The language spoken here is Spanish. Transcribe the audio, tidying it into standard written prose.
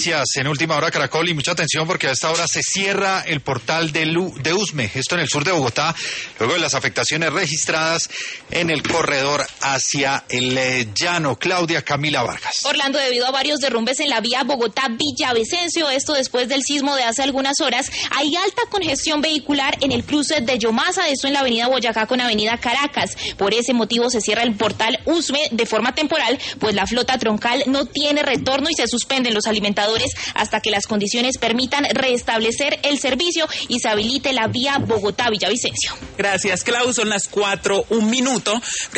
En Última Hora Caracol, y mucha atención porque a esta hora se cierra el portal de Usme, esto en el sur de Bogotá, luego de las afectaciones registradas en el corredor hacia el llano. Claudia Camila Vargas. Orlando, debido a varios derrumbes en la vía Bogotá-Villavicencio, esto después del sismo de hace algunas horas, hay alta congestión vehicular en el cruce de Yomasa, esto en la avenida Boyacá con avenida Caracas. Por ese motivo se cierra el portal Usme de forma temporal, pues la flota troncal no tiene retorno y se suspenden los alimentadores hasta que las condiciones permitan restablecer el servicio y se habilite la vía Bogotá-Villavicencio. Gracias, Clau. Son las 4:01.